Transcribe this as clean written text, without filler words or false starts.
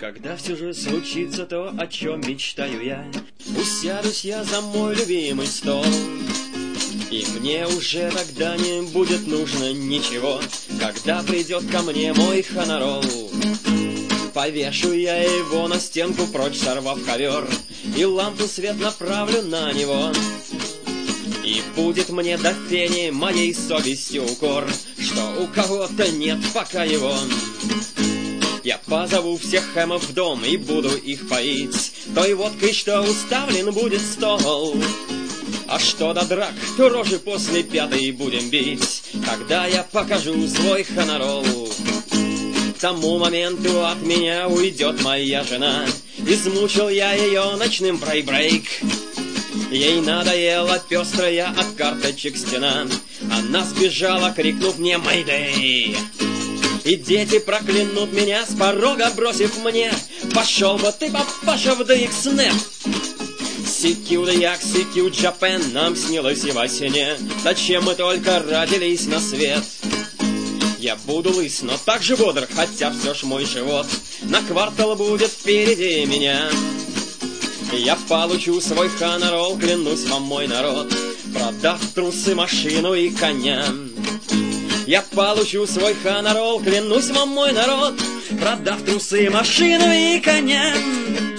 Когда все же случится то, о чем мечтаю я, усядусь я за мой любимый стол, и мне уже тогда не будет нужно ничего, когда придет ко мне мой хонорол. Повешу я его на стенку, прочь сорвав ковер, и лампу свет направлю на него. И будет мне до фени моей совестью укор, что у кого-то нет пока его. Я позову всех хэмов в дом и буду их поить той водкой, что уставлен будет стол. А что до драк, то рожи после пятой будем бить, когда я покажу свой хонорол. К тому моменту от меня уйдет моя жена, измучил я ее ночным брейк-брейк. Ей надоела пестрая от карточек стена, она сбежала, крикнув мне «Мэйдэй!». И дети проклянут меня с порога, бросив мне: пошел бы ты, папаша, в ДХ-снэп. Сикью да як, сикью Джапен нам снилось и во сне. Зачем мы только родились на свет? Я буду лыс, но так же бодр, хотя все ж мой живот на квартал будет впереди меня. Я получу свой хонорол, клянусь вам, мой народ, продав трусы, машину и коня. Я получу свой хонорол, клянусь вам, мой народ, продав трусы, машину и коня.